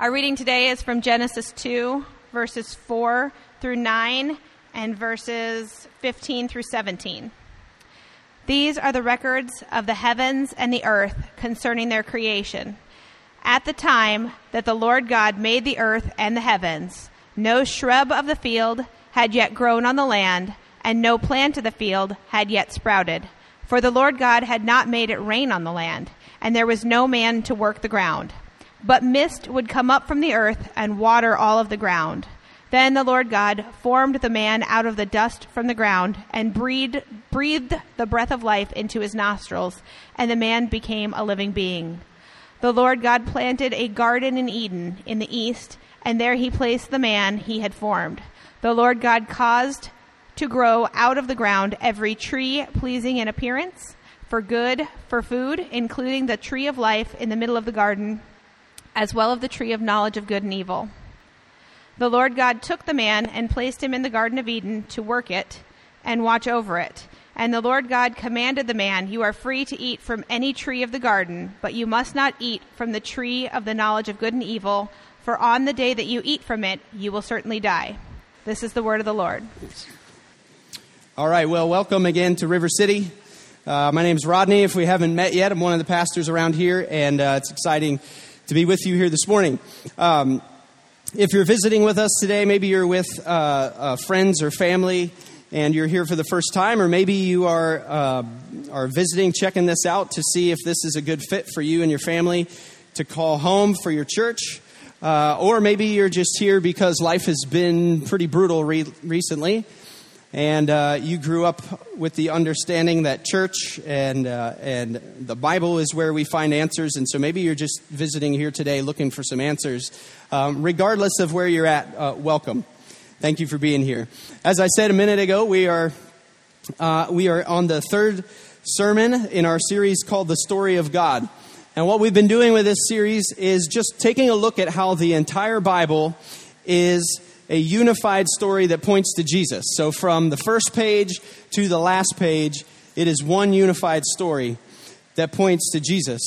Our reading today is from Genesis 2, verses 4 through 9, and verses 15 through 17. These are the records of the heavens and the earth concerning their creation. At the time that the Lord God made the earth and the heavens, no shrub of the field had yet grown on the land, and no plant of the field had yet sprouted. For the Lord God had not made it rain on the land, and there was no man to work the ground. But mist would come up from the earth and water all of the ground. Then the Lord God formed the man out of the dust from the ground and breathed the breath of life into his nostrils, and the man became a living being. The Lord God planted a garden in Eden in the east, and there he placed the man he had formed. The Lord God caused to grow out of the ground every tree pleasing in appearance, for food, including the tree of life in the middle of the garden, as well as the tree of knowledge of good and evil. The Lord God took the man and placed him in the Garden of Eden to work it and watch over it. And the Lord God commanded the man, "You are free to eat from any tree of the garden, but you must not eat from the tree of the knowledge of good and evil, for on the day that you eat from it, you will certainly die." This is the word of the Lord. All right, well, welcome again to River City. My name's Rodney. If we haven't met yet, I'm one of the pastors around here, and it's exciting to be with you here this morning. If you're visiting with us today, maybe you're with friends or family, and you're here for the first time, or maybe you are visiting, checking this out to see if this is a good fit for you and your family to call home for your church. Or maybe you're just here because life has been pretty brutal recently, and you grew up with the understanding that church and the Bible is where we find answers, and so maybe you're just visiting here today looking for some answers. Regardless of where you're at, welcome. Thank you for being here. As I said a minute ago, we are on the third sermon in our series called The Story of God. And what we've been doing with this series is just taking a look at how the entire Bible is a unified story that points to Jesus. So from the first page to the last page, it is one unified story that points to Jesus.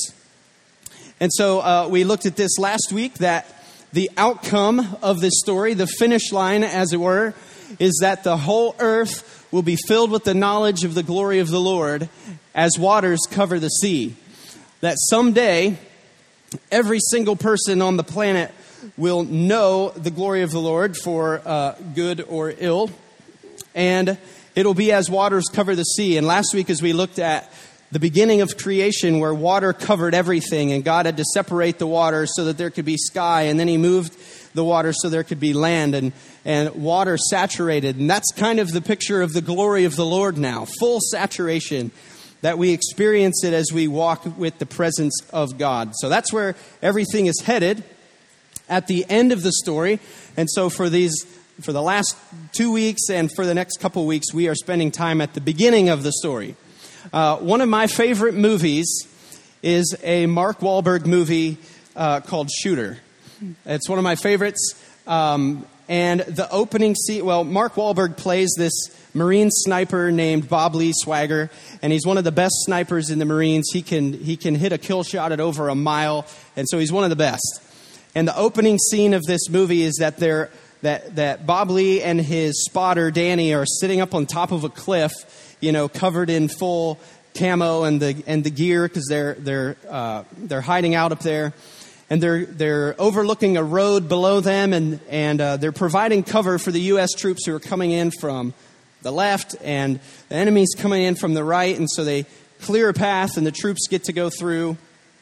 And so we looked at this last week, that the outcome of this story, the finish line, as it were, is that the whole earth will be filled with the knowledge of the glory of the Lord as waters cover the sea. That someday, every single person on the planet will know the glory of the Lord for good or ill. And it'll be as waters cover the sea. And last week, as we looked at the beginning of creation, where water covered everything, and God had to separate the water so that there could be sky, and then he moved the water so there could be land, and water saturated. And that's kind of the picture of the glory of the Lord now, full saturation, that we experience it as we walk with the presence of God. So that's where everything is headed at the end of the story. And so for the last 2 weeks and for the next couple weeks, we are spending time at the beginning of the story. One of my favorite movies is a Mark Wahlberg movie called Shooter. It's one of my favorites. And the opening scene, Mark Wahlberg plays this Marine sniper named Bob Lee Swagger, and he's one of the best snipers in the Marines. He can hit a kill shot at over a mile, and so he's one of the best. And the opening scene of this movie is that Bob Lee and his spotter Danny are sitting up on top of a cliff, covered in full camo and the gear, because they're hiding out up there, and they're overlooking a road below them, and they're providing cover for the U.S. troops who are coming in from the left, and the enemy's coming in from the right, and so they clear a path, and the troops get to go through.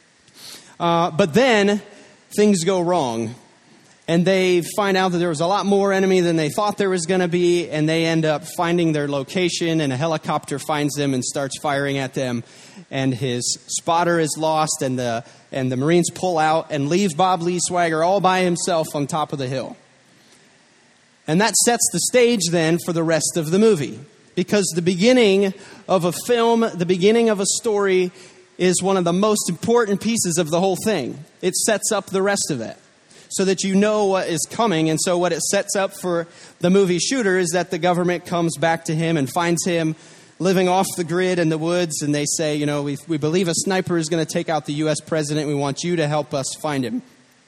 But then things go wrong, and they find out that there was a lot more enemy than they thought there was going to be, and they end up finding their location, and a helicopter finds them and starts firing at them, and his spotter is lost, and the Marines pull out and leave Bob Lee Swagger all by himself on top of the hill. And that sets the stage then for the rest of the movie, because the beginning of a film, the beginning of a story, is one of the most important pieces of the whole thing. It sets up the rest of it so that you know what is coming. And so what it sets up for the movie Shooter is that the government comes back to him and finds him living off the grid in the woods, and they say, we believe a sniper is going to take out the U.S. president. We want you to help us find him.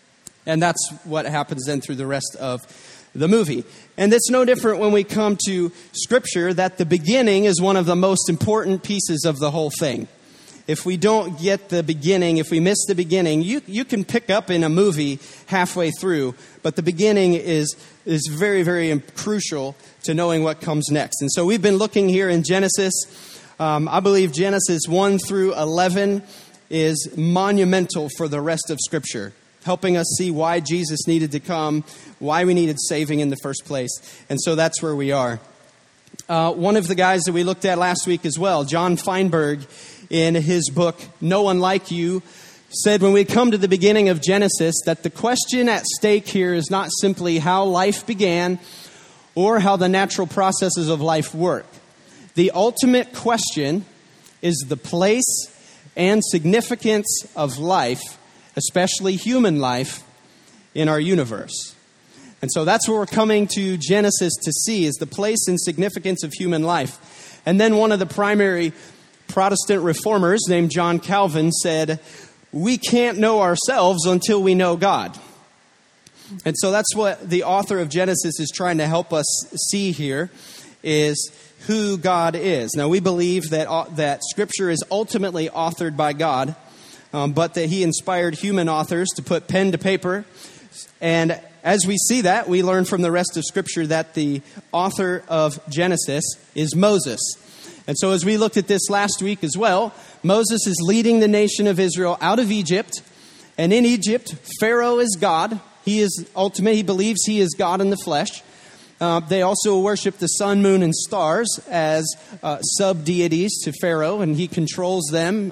And that's what happens then through the rest of the movie. And it's no different when we come to Scripture, that the beginning is one of the most important pieces of the whole thing. If we don't get the beginning, if we miss the beginning, you can pick up in a movie halfway through, but the beginning is very, very crucial to knowing what comes next. And so we've been looking here in Genesis. I believe Genesis 1 through 11 is monumental for the rest of Scripture, helping us see why Jesus needed to come, why we needed saving in the first place. And so that's where we are. One of the guys that we looked at last week as well, John Feinberg, in his book, No One Like You, said when we come to the beginning of Genesis that the question at stake here is not simply how life began or how the natural processes of life work. The ultimate question is the place and significance of life, especially human life, in our universe. And so that's what we're coming to Genesis to see, is the place and significance of human life. And then one of the primary Protestant reformers named John Calvin said, we can't know ourselves until we know God. And so that's what the author of Genesis is trying to help us see here, is who God is. Now, we believe that Scripture is ultimately authored by God, but that He inspired human authors to put pen to paper. And as we see that, we learn from the rest of Scripture that the author of Genesis is Moses. And so as we looked at this last week as well, Moses is leading the nation of Israel out of Egypt. And in Egypt, Pharaoh is God. He believes he is God in the flesh. They also worship the sun, moon, and stars as sub-deities to Pharaoh, and he controls them,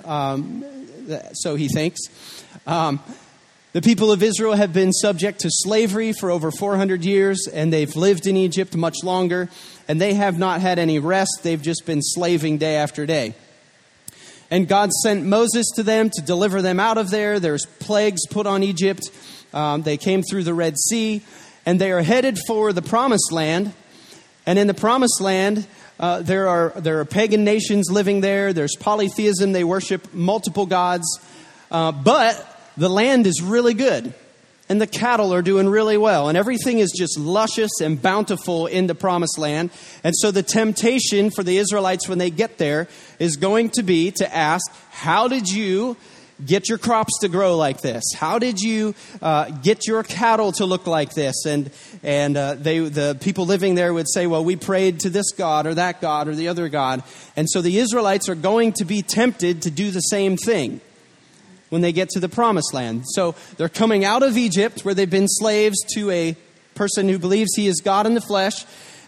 so he thinks. The people of Israel have been subject to slavery for over 400 years, and they've lived in Egypt much longer, and they have not had any rest. They've just been slaving day after day. And God sent Moses to them to deliver them out of there. There's plagues put on Egypt. They came through the Red Sea, and they are headed for the Promised Land. And in the Promised Land, there are pagan nations living there. There's polytheism. They worship multiple gods. But the land is really good, and the cattle are doing really well, and everything is just luscious and bountiful in the Promised Land. And so the temptation for the Israelites when they get there is going to be to ask, how did you get your crops to grow like this? How did you get your cattle to look like this? And the people living there would say, well, we prayed to this God or that God or the other God. And so the Israelites are going to be tempted to do the same thing when they get to the Promised Land. So they're coming out of Egypt, where they've been slaves to a person who believes he is God in the flesh,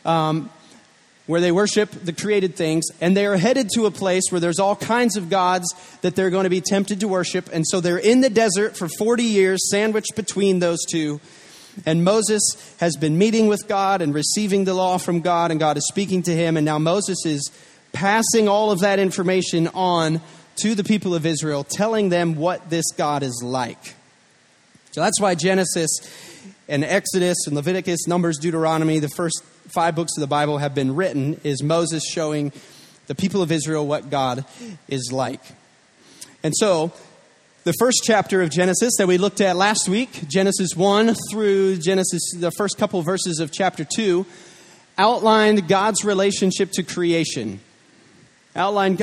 where they worship the created things, and they are headed to a place where there's all kinds of gods that they're going to be tempted to worship. And so they're in the desert for 40 years, sandwiched between those two. And Moses has been meeting with God and receiving the law from God, and God is speaking to him. And now Moses is passing all of that information on to the people of Israel, telling them what this God is like. So that's why Genesis and Exodus and Leviticus, Numbers, Deuteronomy, the first 5 books of the Bible have been written, is Moses showing the people of Israel what God is like. And so the first chapter of Genesis that we looked at last week, Genesis 1 through the first couple verses of chapter 2, outlined God's relationship to creation. And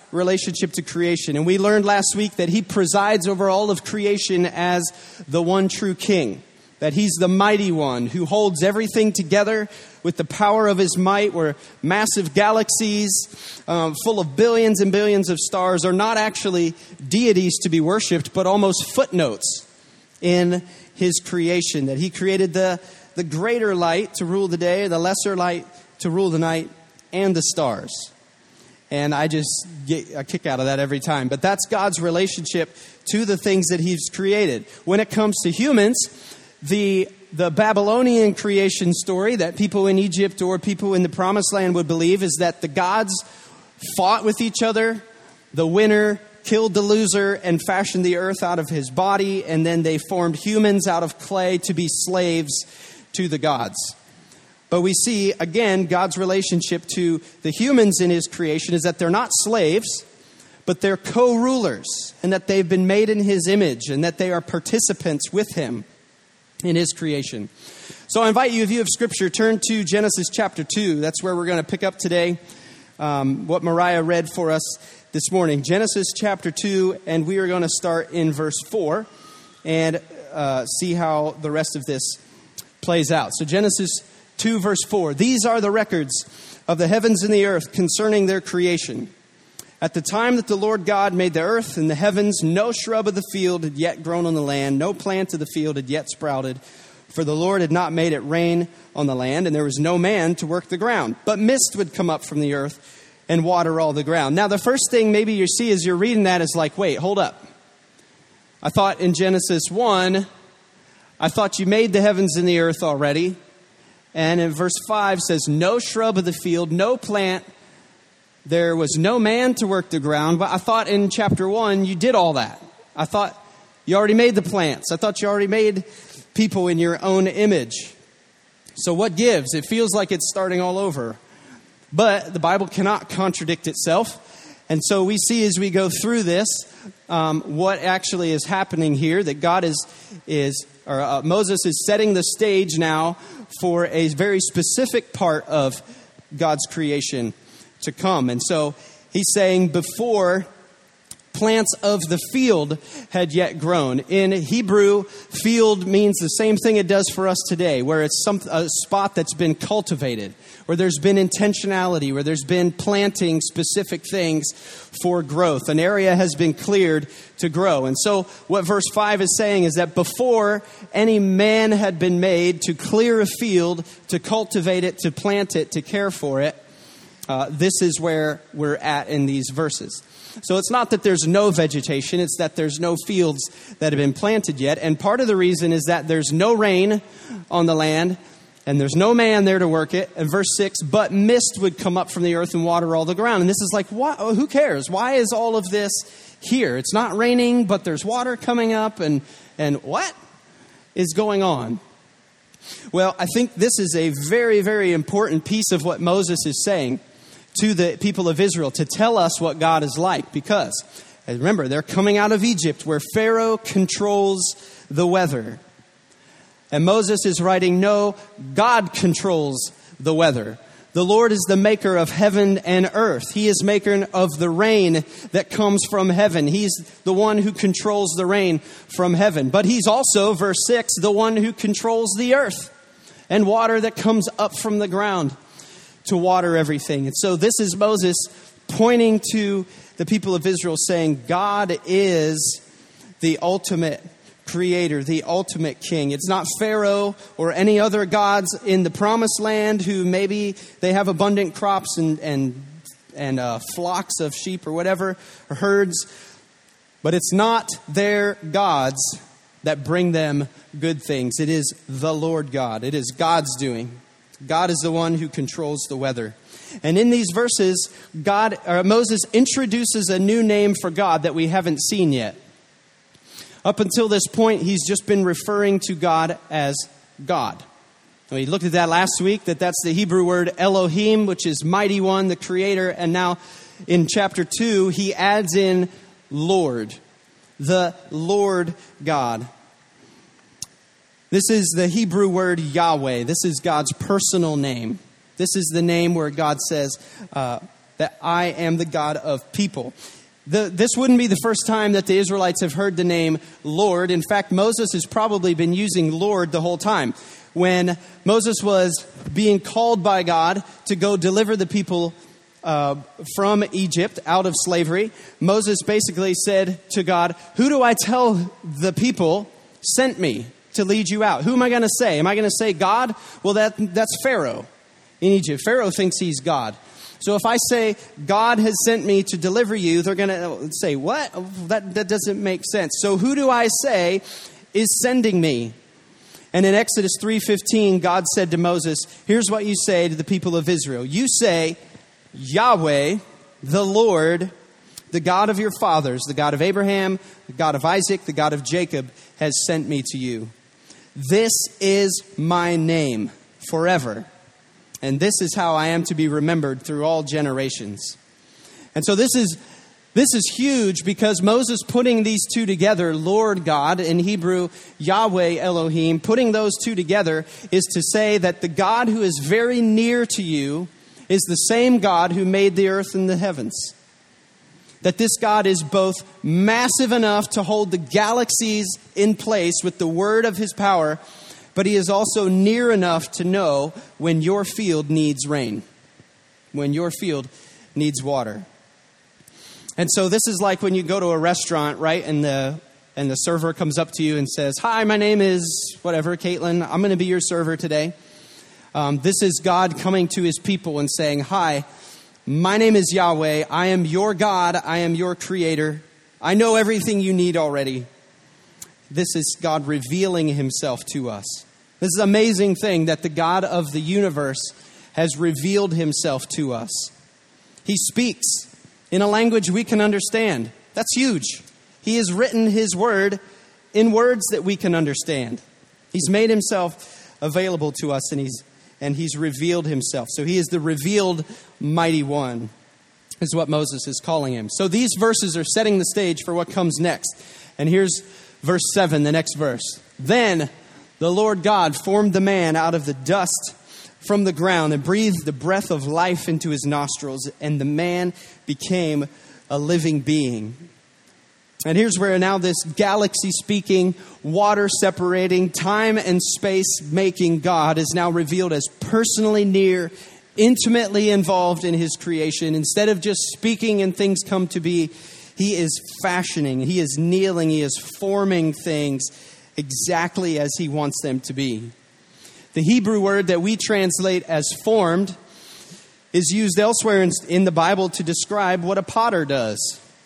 we learned last week that He presides over all of creation as the one true King. That He's the mighty one who holds everything together with the power of His might, where massive galaxies full of billions and billions of stars are not actually deities to be worshipped, but almost footnotes in His creation. That He created the greater light to rule the day, the lesser light to rule the night, and the stars. And I just get a kick out of that every time. But that's God's relationship to the things that He's created. When it comes to humans, the Babylonian creation story that people in Egypt or people in the Promised Land would believe is that the gods fought with each other. The winner killed the loser and fashioned the earth out of his body. And then they formed humans out of clay to be slaves to the gods. But we see, again, God's relationship to the humans in His creation is that they're not slaves, but they're co-rulers, and that they've been made in His image, and that they are participants with Him. in his creation. So I invite you, if you have scripture, turn to Genesis chapter 2. That's where we're going to pick up today, what Mariah read for us this morning. Genesis chapter 2, and we are going to start in verse 4 and see how the rest of this plays out. So Genesis 2, verse 4. These are the records of the heavens and the earth concerning their creation. At the time that the Lord God made the earth and the heavens, no shrub of the field had yet grown on the land, no plant of the field had yet sprouted, for the Lord had not made it rain on the land, and there was no man to work the ground. But mist would come up from the earth and water all the ground. Now, the first thing maybe you see as you're reading that is like, wait, hold up. I thought in Genesis 1, I thought you made the heavens and the earth already. And in verse 5 says, no shrub of the field, no plant. There was no man to work the ground. But I thought in chapter 1, you did all that. I thought you already made the plants. I thought you already made people in your own image. So what gives? It feels like it's starting all over. But the Bible cannot contradict itself. And so we see as we go through this, what actually is happening here, that God Moses is setting the stage now for a very specific part of God's creation to come. And so he's saying before plants of the field had yet grown. In Hebrew, field means the same thing it does for us today, where it's a spot that's been cultivated, where there's been intentionality, where there's been planting specific things for growth. An area has been cleared to grow. And so what verse 5 is saying is that before any man had been made to clear a field, to cultivate it, to plant it, to care for it, this is where we're at in these verses. So it's not that there's no vegetation, it's that there's no fields that have been planted yet. And part of the reason is that there's no rain on the land, and there's no man there to work it. And verse 6, but mist would come up from the earth and water all the ground. And this is like, what? Who cares? Why is all of this here? It's not raining, but there's water coming up, and what is going on? Well, I think this is a very, very important piece of what Moses is saying to the people of Israel, to tell us what God is like. Because, remember, they're coming out of Egypt where Pharaoh controls the weather. And Moses is writing, no, God controls the weather. The Lord is the maker of heaven and earth. He is maker of the rain that comes from heaven. He's the one who controls the rain from heaven. But he's also, verse 6, the one who controls the earth and water that comes up from the ground to water everything. And so this is Moses pointing to the people of Israel saying, God is the ultimate creator, the ultimate king. It's not Pharaoh or any other gods in the promised land who maybe they have abundant crops and flocks of sheep or whatever, or herds. But it's not their gods that bring them good things. It is the Lord God. It is God's doing. God is the one who controls the weather. And in these verses, Moses introduces a new name for God that we haven't seen yet. Up until this point, he's just been referring to God as God. We looked at that last week, that's the Hebrew word Elohim, which is mighty one, the creator. And now in chapter 2, he adds in Lord, the Lord God. This is the Hebrew word Yahweh. This is God's personal name. This is the name where God says that I am the God of people. This wouldn't be the first time that the Israelites have heard the name Lord. In fact, Moses has probably been using Lord the whole time. When Moses was being called by God to go deliver the people from Egypt out of slavery, Moses basically said to God, who do I tell the people sent me to lead you out? Who am I going to say? Am I going to say God? Well, that's Pharaoh in Egypt. Pharaoh thinks he's God. So if I say, God has sent me to deliver you, they're going to say, what? That doesn't make sense. So who do I say is sending me? And in Exodus 3:15, God said to Moses, here's what you say to the people of Israel. You say, Yahweh, the Lord, the God of your fathers, the God of Abraham, the God of Isaac, the God of Jacob, has sent me to you. This is my name forever. And this is how I am to be remembered through all generations. And so this is This is huge because Moses putting these two together, Lord God, in Hebrew, Yahweh Elohim, putting those two together is to say that the God who is very near to you is the same God who made the earth and the heavens. That this God is both massive enough to hold the galaxies in place with the word of his power, but he is also near enough to know when your field needs rain, when your field needs water. And so this is like when you go to a restaurant, right? And the server comes up to you and says, "Hi, my name is whatever, Caitlin. I'm going to be your server today." This is God coming to his people and saying, "Hi, my name is Yahweh. I am your God. I am your creator. I know everything you need already." This is God revealing himself to us. This is an amazing thing that the God of the universe has revealed himself to us. He speaks in a language we can understand. That's huge. He has written his word in words that we can understand. He's made himself available to us, and he's revealed himself. So he is the revealed mighty one, is what Moses is calling him. So these verses are setting the stage for what comes next. And here's verse 7, the next verse. "Then the Lord God formed the man out of the dust from the ground and breathed the breath of life into his nostrils, and the man became a living being." And here's where now this galaxy-speaking, water-separating, time and space-making God is now revealed as personally near, intimately involved in his creation. Instead of just speaking and things come to be, he is fashioning, he is kneeling, he is forming things exactly as he wants them to be. The Hebrew word that we translate as formed is used elsewhere in the Bible to describe what a potter does.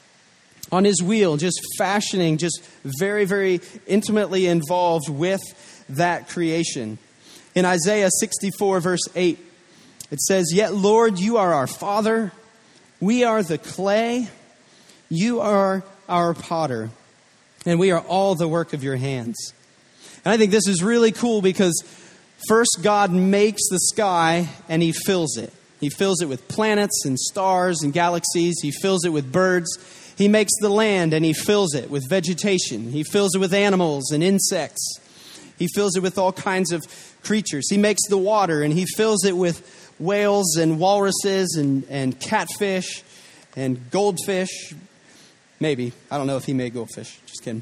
On his wheel, just fashioning, just very, very intimately involved with that creation. In Isaiah 64, verse 8, it says, "Yet, Lord, you are our Father. We are the clay. You are our potter. And we are all the work of your hands." And I think this is really cool because first, God makes the sky and he fills it. He fills it with planets and stars and galaxies. He fills it with birds. He makes the land and he fills it with vegetation. He fills it with animals and insects. He fills it with all kinds of creatures. He makes the water and he fills it with whales and walruses and catfish and goldfish. Maybe. I don't know if he made goldfish. Just kidding.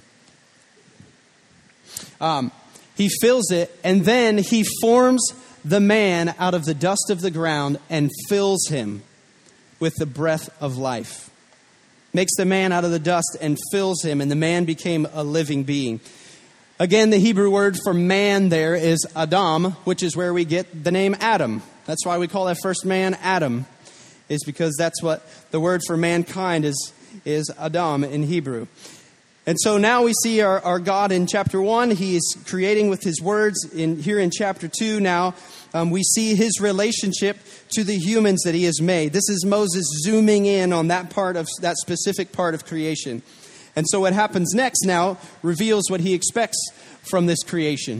He fills it, and then he forms the man out of the dust of the ground and fills him with the breath of life. Makes the man out of the dust and fills him, and the man became a living being. Again, the Hebrew word for man there is Adam, which is where we get the name Adam. That's why we call that first man Adam, is because that's what the word for mankind is Adam in Hebrew. And so now we see our God in chapter 1. He is creating with his words. Here in chapter 2 now, we see his relationship to the humans that he has made. This is Moses zooming in on that specific part of creation. And so what happens next now reveals what he expects from this creation.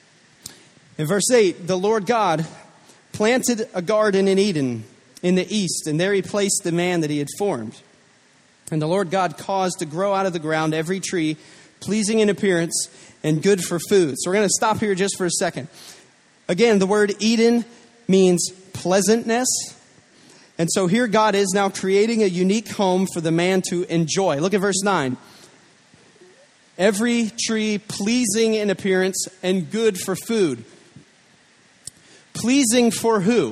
In verse 8, "The Lord God planted a garden in Eden in the east, and there he placed the man that he had formed. And the Lord God caused to grow out of the ground every tree, pleasing in appearance and good for food." So we're going to stop here just for a second. Again, the word Eden means pleasantness. And so here God is now creating a unique home for the man to enjoy. Look at verse 9. "Every tree pleasing in appearance and good for food." Pleasing for who?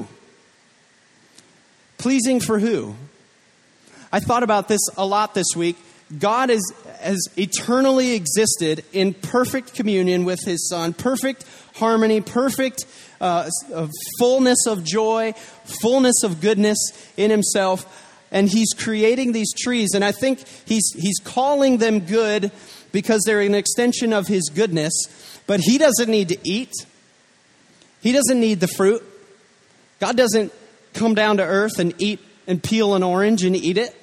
Pleasing for who? I thought about this a lot this week. God has eternally existed in perfect communion with his Son, perfect harmony, perfect fullness of joy, fullness of goodness in himself. And he's creating these trees. And I think he's calling them good because they're an extension of his goodness. But he doesn't need to eat. He doesn't need the fruit. God doesn't come down to earth and eat and peel an orange and eat it.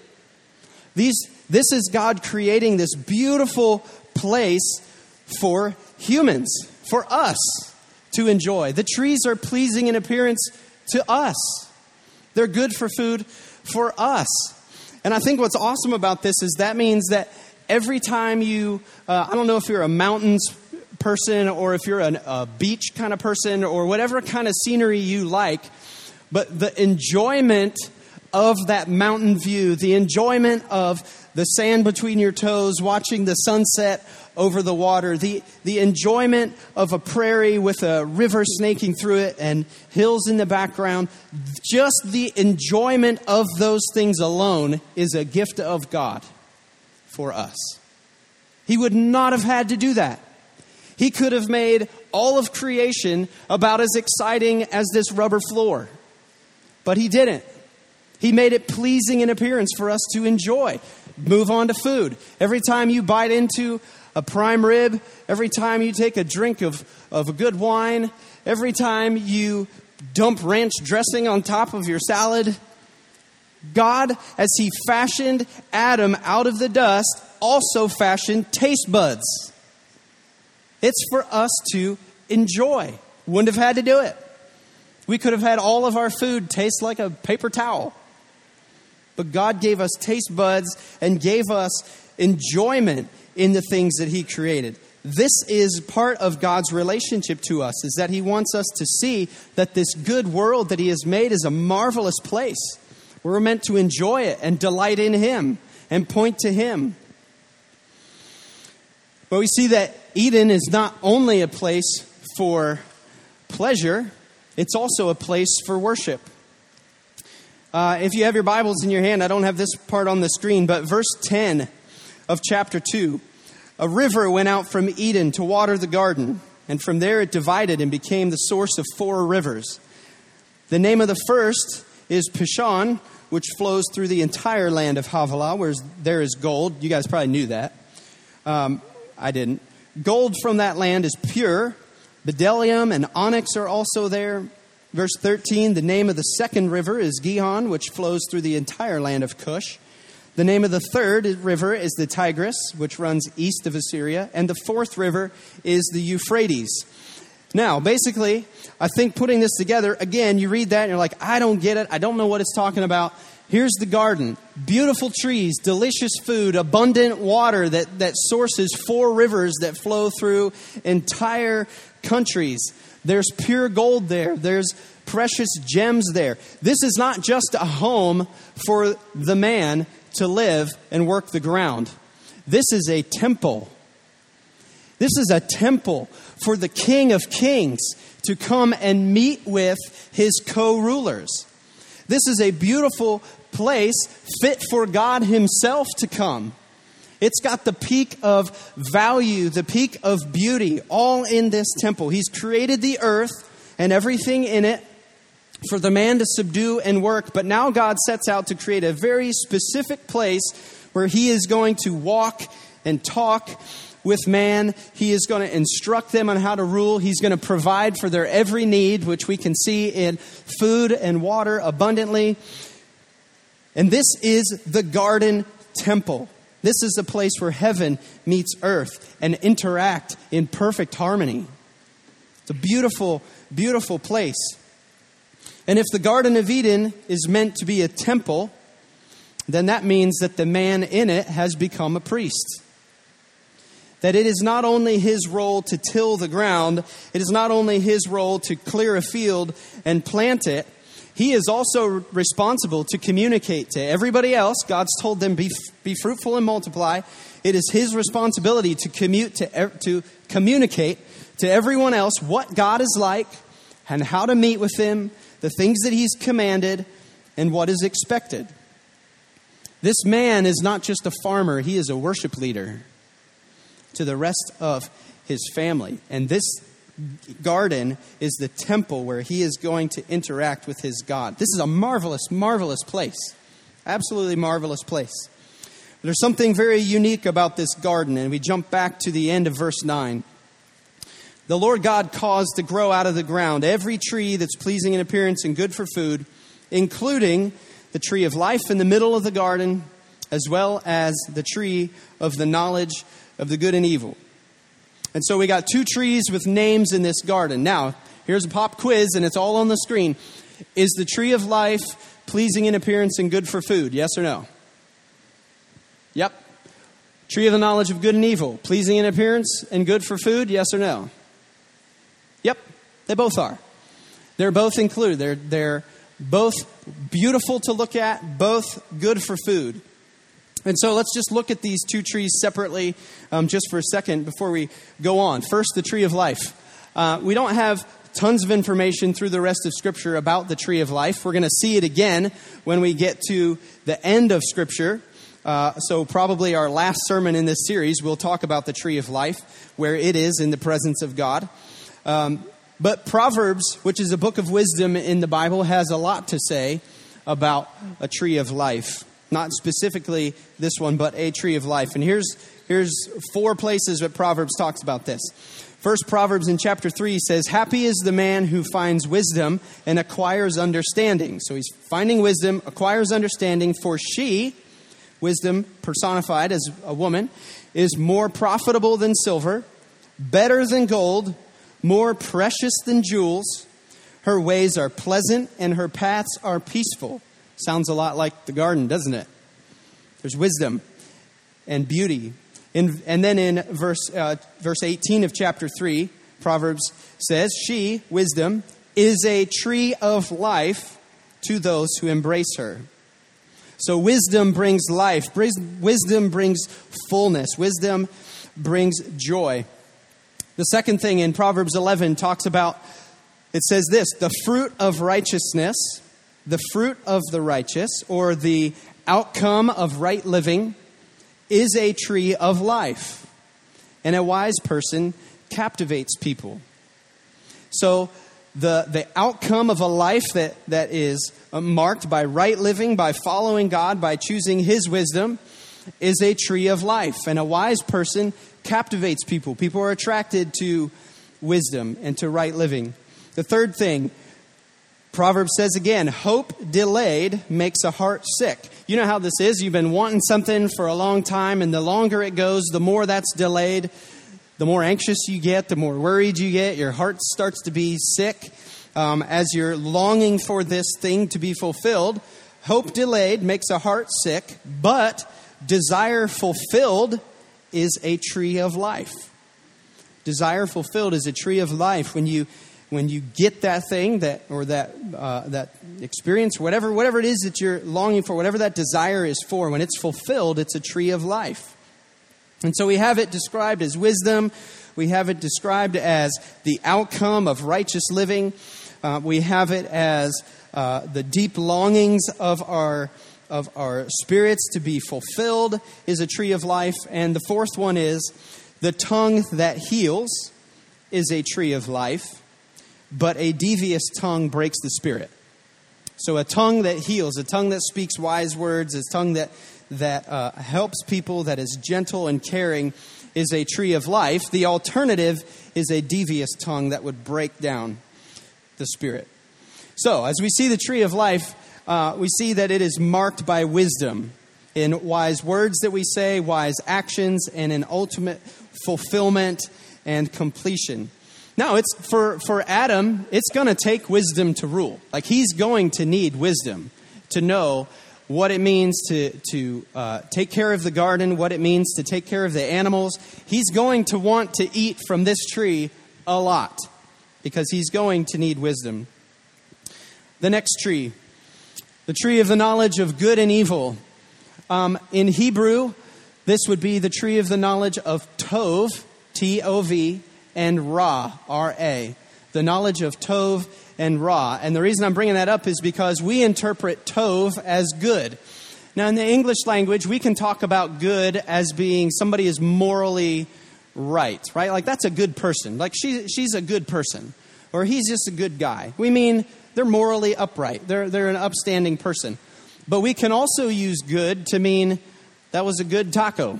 This is God creating this beautiful place for humans, for us to enjoy. The trees are pleasing in appearance to us. They're good for food for us. And I think what's awesome about this is that means that every time you, I don't know if you're a mountains person or if you're a beach kind of person or whatever kind of scenery you like, but the enjoyment of that mountain view, the enjoyment of the sand between your toes, watching the sunset over the water, the enjoyment of a prairie with a river snaking through it and hills in the background, just the enjoyment of those things alone is a gift of God for us. He would not have had to do that. He could have made all of creation about as exciting as this rubber floor, but he didn't. He made it pleasing in appearance for us to enjoy. Move on to food. Every time you bite into a prime rib, every time you take a drink of a good wine, every time you dump ranch dressing on top of your salad, God, as he fashioned Adam out of the dust, also fashioned taste buds. It's for us to enjoy. Wouldn't have had to do it. We could have had all of our food taste like a paper towel. But God gave us taste buds and gave us enjoyment in the things that he created. This is part of God's relationship to us, is that he wants us to see that this good world that he has made is a marvelous place. We're meant to enjoy it and delight in him and point to him. But we see that Eden is not only a place for pleasure, it's also a place for worship. If you have your Bibles in your hand, I don't have this part on the screen, but verse 10 of chapter 2. A river went out from Eden to water the garden, and from there it divided and became the source of 4 rivers. The name of the first is Pishon, which flows through the entire land of Havilah, where there is gold. You guys probably knew that. I didn't. Gold from that land is pure. Bdellium and onyx are also there. Verse 13, the name of the second river is Gihon, which flows through the entire land of Cush. The name of the third river is the Tigris, which runs east of Assyria. And the fourth river is the Euphrates. Now, basically, I think putting this together, again, you read that and you're like, I don't get it. I don't know what it's talking about. Here's the garden. Beautiful trees, delicious food, abundant water that sources 4 rivers that flow through entire countries. There's pure gold there. There's precious gems there. This is not just a home for the man to live and work the ground. This is a temple. This is a temple for the King of Kings to come and meet with his co-rulers. This is a beautiful place fit for God himself to come. It's got the peak of value, the peak of beauty, all in this temple. He's created the earth and everything in it for the man to subdue and work. But now God sets out to create a very specific place where he is going to walk and talk with man. He is going to instruct them on how to rule. He's going to provide for their every need, which we can see in food and water abundantly. And this is the garden temple. This is the place where heaven meets earth and interact in perfect harmony. It's a beautiful, beautiful place. And if the Garden of Eden is meant to be a temple, then that means that the man in it has become a priest. That it is not only his role to till the ground, it is not only his role to clear a field and plant it, he is also responsible to communicate to everybody else. God's told them, be fruitful and multiply. It is his responsibility to communicate to everyone else what God is like and how to meet with him, the things that he's commanded, and what is expected. This man is not just a farmer, he is a worship leader to the rest of his family. And this garden is the temple where he is going to interact with his God. This is a marvelous, marvelous place. Absolutely marvelous place. There's something very unique about this garden, and we jump back to the end of verse 9. The Lord God caused to grow out of the ground every tree that's pleasing in appearance and good for food, including the tree of life in the middle of the garden, as well as the tree of the knowledge of the good and evil. And so we got 2 trees with names in this garden. Now, here's a pop quiz, and it's all on the screen. Is the tree of life pleasing in appearance and good for food? Yes or no? Yep. Tree of the knowledge of good and evil, pleasing in appearance and good for food, yes or no? Yep, they both are. They're both included. They're both beautiful to look at, both good for food. And so let's just look at these two trees separately just for a second before we go on. First, the tree of life. We don't have tons of information through the rest of Scripture about the tree of life. We're going to see it again when we get to the end of Scripture. So probably our last sermon in this series, we'll talk about the tree of life, where it is in the presence of God. But Proverbs, which is a book of wisdom in the Bible, has a lot to say about a tree of life. Not specifically this one, but a tree of life. And here's 4 places that Proverbs talks about this. First, Proverbs in chapter 3 says, "Happy is the man who finds wisdom and acquires understanding." So he's finding wisdom, acquires understanding, for she, wisdom personified as a woman, is more profitable than silver, better than gold, more precious than jewels. Her ways are pleasant and her paths are peaceful. Sounds a lot like the garden, doesn't it? There's wisdom and beauty. And then in verse 18 of chapter 3, Proverbs says, "She, wisdom, is a tree of life to those who embrace her." So wisdom brings life. Wisdom brings fullness. Wisdom brings joy. The second thing in Proverbs 11 talks about, it says this, the fruit of righteousness, the fruit of the righteous, or the outcome of right living, is a tree of life, and a wise person captivates people. So the outcome of a life that is marked by right living, by following God, by choosing His wisdom, is a tree of life. And a wise person captivates people. People are attracted to wisdom and to right living. The third thing, Proverbs says again, hope delayed makes a heart sick. You know how this is. You've been wanting something for a long time, and the longer it goes, the more that's delayed, the more anxious you get, the more worried you get. Your heart starts to be sick as you're longing for this thing to be fulfilled. Hope delayed makes a heart sick, but desire fulfilled is a tree of life. Desire fulfilled is a tree of life. When you get that thing, that experience, whatever it is that you're longing for, whatever that desire is for, when it's fulfilled, it's a tree of life. And so we have it described as wisdom. We have it described as the outcome of righteous living. We have it as the deep longings of our spirits to be fulfilled is a tree of life. And the fourth one is the tongue that heals is a tree of life, but a devious tongue breaks the spirit. So a tongue that heals, a tongue that speaks wise words, a tongue that helps people, that is gentle and caring, is a tree of life. The alternative is a devious tongue that would break down the spirit. So as we see the tree of life, we see that it is marked by wisdom in wise words that we say, wise actions, and in ultimate fulfillment and completion. Now, it's for Adam, it's going to take wisdom to rule. Like, he's going to need wisdom to know what it means to take care of the garden, what it means to take care of the animals. He's going to want to eat from this tree a lot because he's going to need wisdom. The next tree, the tree of the knowledge of good and evil. In Hebrew, this would be the tree of the knowledge of Tov, T-O-V, and Ra, R-A. The knowledge of Tov and Ra. And the reason I'm bringing that up is because we interpret Tov as good. Now, in the English language, we can talk about good as being somebody is morally right? Like, that's a good person. Like, she's a good person. Or he's just a good guy. We mean they're morally upright. They're an upstanding person. But we can also use good to mean that was a good taco.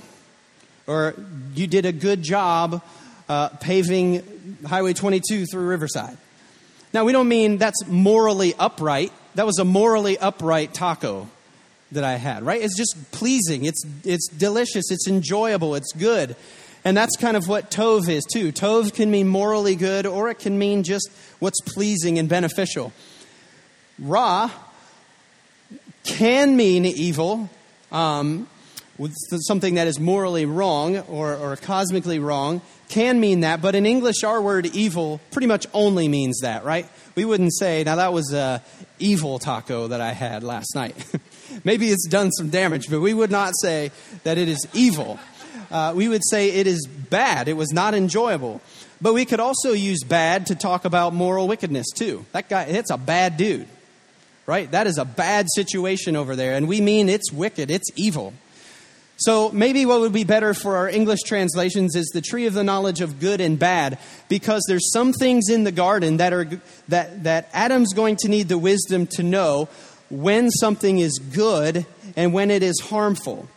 Or you did a good job paving Highway 22 through Riverside. Now, we don't mean that's morally upright. That was a morally upright taco that I had, right? It's just pleasing. It's delicious. It's enjoyable. It's good. And that's kind of what Tov is, too. Tov can mean morally good, or it can mean just what's pleasing and beneficial. Ra can mean evil, something that is morally wrong or cosmically wrong can mean that. But in English, our word evil pretty much only means that, right? We wouldn't say, now that was a evil taco that I had last night. Maybe it's done some damage, but we would not say that it is evil. We would say it is bad. It was not enjoyable. But we could also use bad to talk about moral wickedness too. That guy, it's a bad dude, right? That is a bad situation over there. And we mean it's wicked, it's evil. So maybe what would be better for our English translations is the tree of the knowledge of good and bad, because there's some things in the garden that Adam's going to need the wisdom to know when something is good and when it is harmful.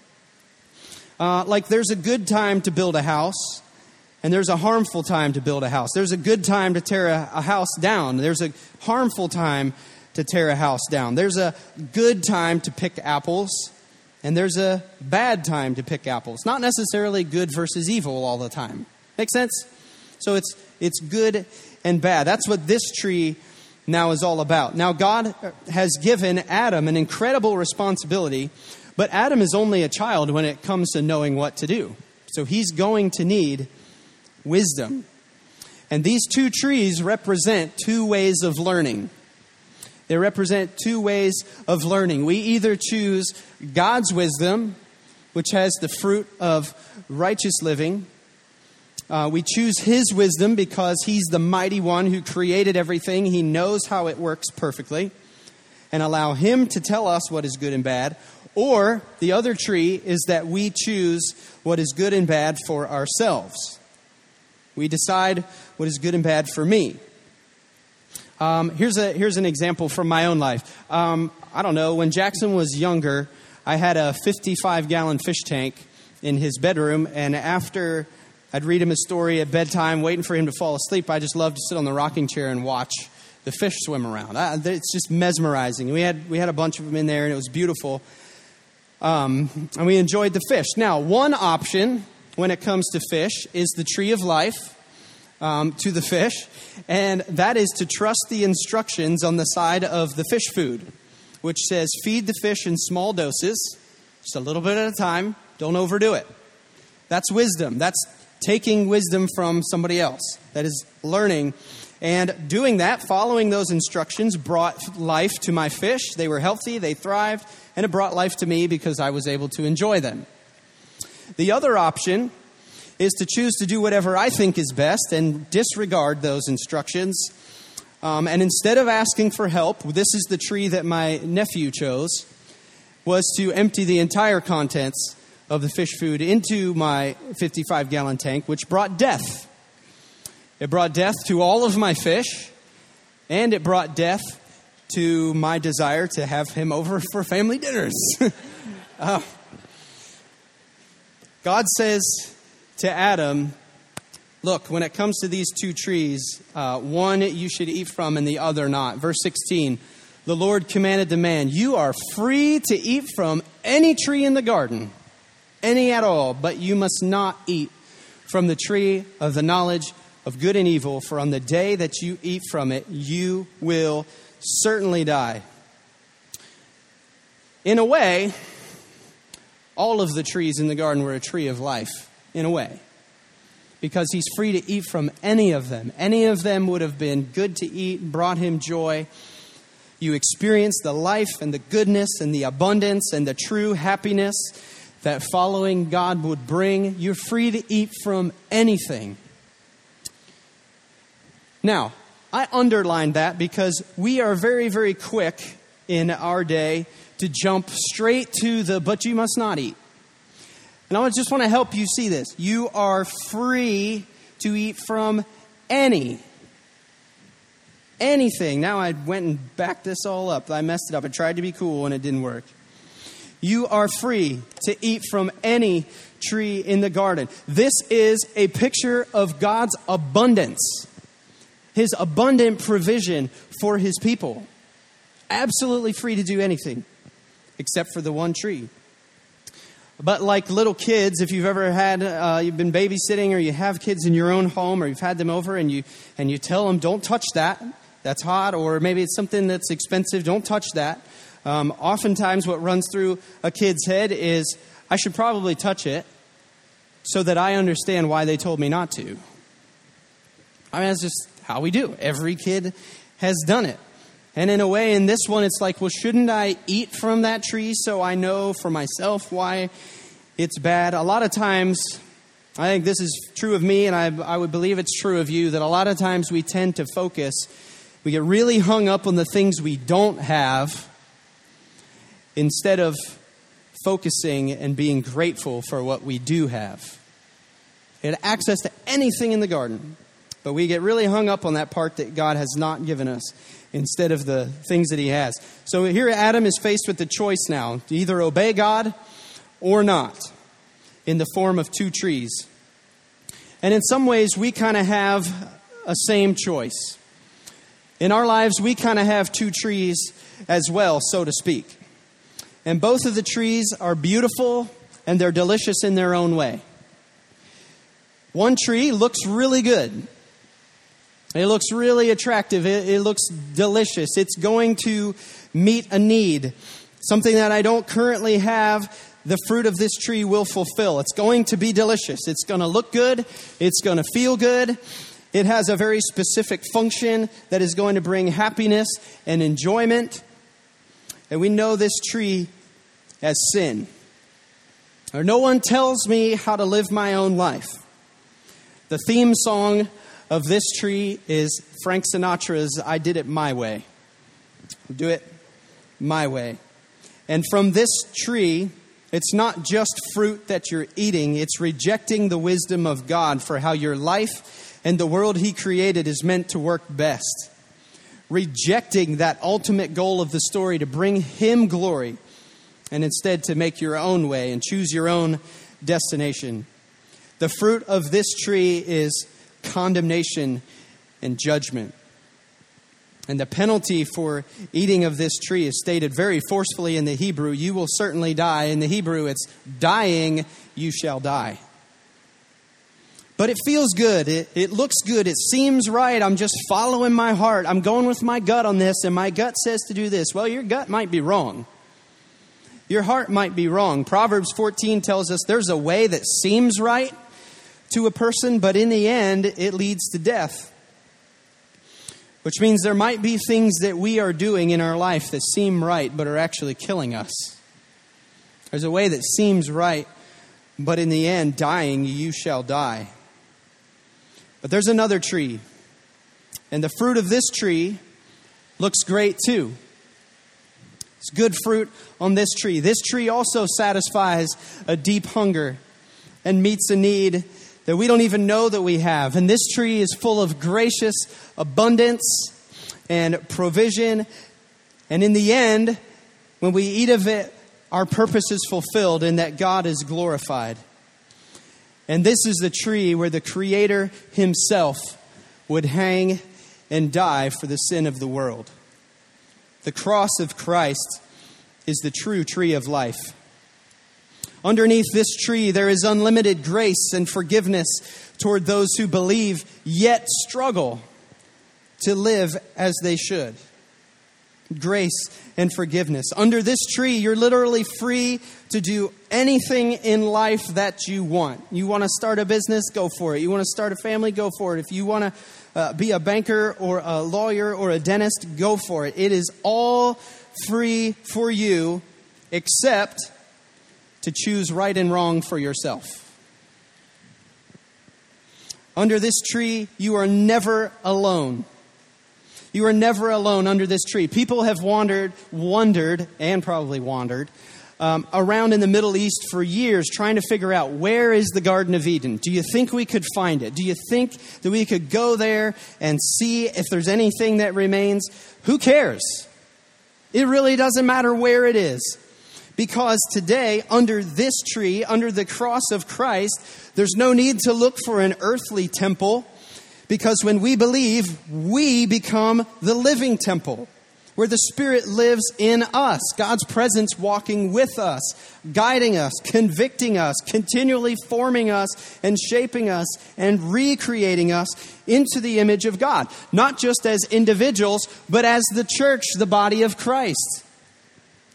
Like there's a good time to build a house, and there's a harmful time to build a house. There's a good time to tear a house down. There's a harmful time to tear a house down. There's a good time to pick apples, and there's a bad time to pick apples. Not necessarily good versus evil all the time. Make sense? So it's good and bad. That's what this tree now is all about. Now God has given Adam an incredible responsibility, but Adam is only a child when it comes to knowing what to do. So he's going to need wisdom. And these two trees represent two ways of learning. They represent two ways of learning. We either choose God's wisdom, which has the fruit of righteous living. We choose His wisdom because He's the mighty one who created everything. He knows how it works perfectly. And allow Him to tell us what is good and bad. Or the other tree is that we choose what is good and bad for ourselves. We decide what is good and bad for me. Here's an example from my own life. I don't know, when Jackson was younger, I had a 55-gallon fish tank in his bedroom, and after I'd read him a story at bedtime, waiting for him to fall asleep, I just loved to sit on the rocking chair and watch the fish swim around. It's just mesmerizing. We had a bunch of them in there, and it was beautiful. And we enjoyed the fish. Now, one option when it comes to fish is the tree of life. To the fish, and that is to trust the instructions on the side of the fish food, which says feed the fish in small doses, just a little bit at a time, don't overdo it. That's wisdom. That's taking wisdom from somebody else. That is learning. And doing that, following those instructions, brought life to my fish. They were healthy, they thrived, and it brought life to me because I was able to enjoy them. The other option is to choose to do whatever I think is best and disregard those instructions. And instead of asking for help, this is the tree that my nephew chose, was to empty the entire contents of the fish food into my 55-gallon tank, which brought death. It brought death to all of my fish, and it brought death to my desire to have him over for family dinners. God says to Adam, look, when it comes to these two trees, one you should eat from and the other not. Verse 16, the Lord commanded the man, you are free to eat from any tree in the garden, any at all, but you must not eat from the tree of the knowledge of good and evil, for on the day that you eat from it, you will certainly die. In a way, all of the trees in the garden were a tree of life. In a way, because he's free to eat from any of them. Any of them would have been good to eat, brought him joy. You experience the life and the goodness and the abundance and the true happiness that following God would bring. You're free to eat from anything. Now, I underlined that because we are very, very quick in our day to jump straight to the but you must not eat. And I just want to help you see this. You are free to eat from anything. Now I went and backed this all up. I messed it up. I tried to be cool and it didn't work. You are free to eat from any tree in the garden. This is a picture of God's abundance. His abundant provision for His people. Absolutely free to do anything except for the one tree. But like little kids, if you've ever had, you've been babysitting or you have kids in your own home or you've had them over and you tell them, don't touch that, that's hot, or maybe it's something that's expensive, don't touch that. Oftentimes what runs through a kid's head is, I should probably touch it so that I understand why they told me not to. I mean, that's just how we do. Every kid has done it. And in a way, in this one, it's like, well, shouldn't I eat from that tree so I know for myself why it's bad? A lot of times, I think this is true of me, and I would believe it's true of you, that a lot of times we tend to focus, we get really hung up on the things we don't have instead of focusing and being grateful for what we do have. It had access to anything in the garden, but we get really hung up on that part that God has not given us instead of the things that he has. So here Adam is faced with the choice now to either obey God or not in the form of two trees. And in some ways, we kind of have a same choice. In our lives, we kind of have two trees as well, so to speak. And both of the trees are beautiful and they're delicious in their own way. One tree looks really good. It looks really attractive. It looks delicious. It's going to meet a need. Something that I don't currently have, the fruit of this tree will fulfill. It's going to be delicious. It's going to look good. It's going to feel good. It has a very specific function that is going to bring happiness and enjoyment. And we know this tree as sin. Or no one tells me how to live my own life. The theme song of this tree is Frank Sinatra's I Did It My Way. Do it my way. And from this tree, it's not just fruit that you're eating. It's rejecting the wisdom of God for how your life and the world he created is meant to work best. Rejecting that ultimate goal of the story to bring him glory and instead to make your own way and choose your own destination. The fruit of this tree is condemnation and judgment. And the penalty for eating of this tree is stated very forcefully in the Hebrew. You will certainly die. In the Hebrew, it's dying, you shall die. But it feels good. It looks good. It seems right. I'm just following my heart. I'm going with my gut on this, and my gut says to do this. Well, your gut might be wrong. Your heart might be wrong. Proverbs 14 tells us there's a way that seems right to a person, but in the end, it leads to death. Which means there might be things that we are doing in our life that seem right, but are actually killing us. There's a way that seems right, but in the end, dying, you shall die. But there's another tree, and the fruit of this tree looks great too. It's good fruit on this tree. This tree also satisfies a deep hunger and meets a need that we don't even know that we have. And this tree is full of gracious abundance and provision. And in the end, when we eat of it, our purpose is fulfilled and that God is glorified. And this is the tree where the Creator himself would hang and die for the sin of the world. The cross of Christ is the true tree of life. Underneath this tree, there is unlimited grace and forgiveness toward those who believe, yet struggle to live as they should. Grace and forgiveness. Under this tree, you're literally free to do anything in life that you want. You want to start a business? Go for it. You want to start a family? Go for it. If you want to be a banker or a lawyer or a dentist, go for it. It is all free for you, except to choose right and wrong for yourself. Under this tree, you are never alone. You are never alone under this tree. People have wondered, and probably wandered, around in the Middle East for years trying to figure out, where is the Garden of Eden? Do you think we could find it? Do you think that we could go there and see if there's anything that remains? Who cares? It really doesn't matter where it is. Because today, under this tree, under the cross of Christ, there's no need to look for an earthly temple. Because when we believe, we become the living temple, where the Spirit lives in us. God's presence walking with us, guiding us, convicting us, continually forming us and shaping us and recreating us into the image of God. Not just as individuals, but as the church, the body of Christ.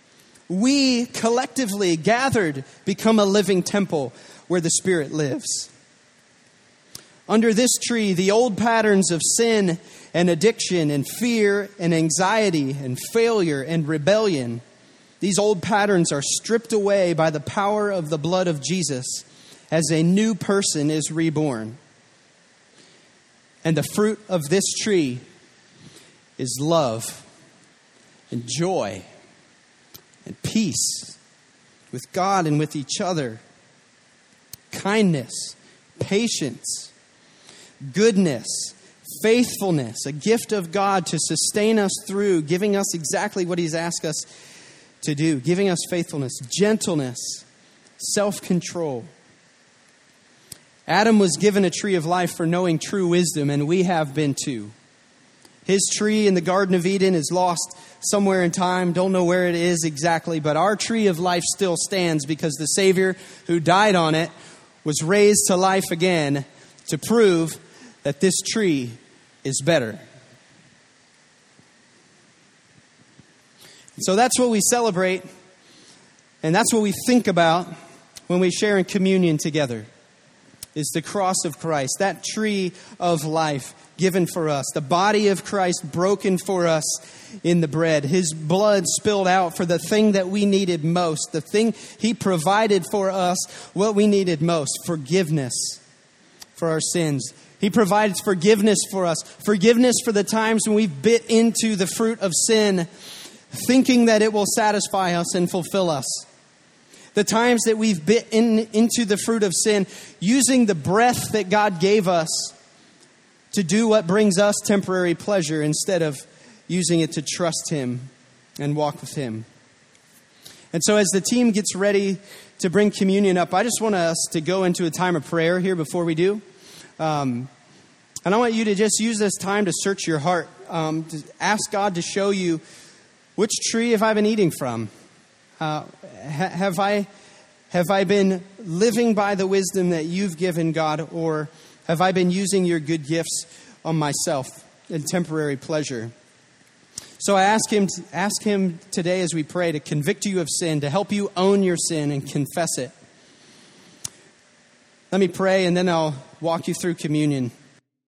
we collectively gathered become a living temple where the Spirit lives. Under this tree, the old patterns of sin and addiction and fear and anxiety and failure and rebellion, these old patterns are stripped away by the power of the blood of Jesus as a new person is reborn. And the fruit of this tree is love and joy and peace with God and with each other, kindness, patience, goodness, faithfulness, a gift of God to sustain us through, giving us exactly what He's asked us to do, giving us faithfulness, gentleness, self-control. Adam was given a tree of life for knowing true wisdom, and we have been too. His tree in the Garden of Eden is lost somewhere in time. Don't know where it is exactly, but our tree of life still stands because the Savior who died on it was raised to life again to prove that this tree is better. So that's what we celebrate, and that's what we think about when we share in communion together, is the cross of Christ, that tree of life given for us, the body of Christ broken for us in the bread, His blood spilled out for the thing that we needed most, the thing He provided for us, what we needed most, forgiveness for our sins. He provides forgiveness for us, forgiveness for the times when we've bit into the fruit of sin, thinking that it will satisfy us and fulfill us. The times that we've bit into the fruit of sin, using the breath that God gave us to do what brings us temporary pleasure instead of using it to trust Him and walk with Him. And so as the team gets ready to bring communion up, I just want us to go into a time of prayer here before we do. And I want you to just use this time to search your heart, to ask God to show you, which tree have I been eating from? Have I been living by the wisdom that you've given, God, or have I been using your good gifts on myself in temporary pleasure? So I ask him today as we pray to convict you of sin, to help you own your sin and confess it. Let me pray, and then I'll walk you through communion.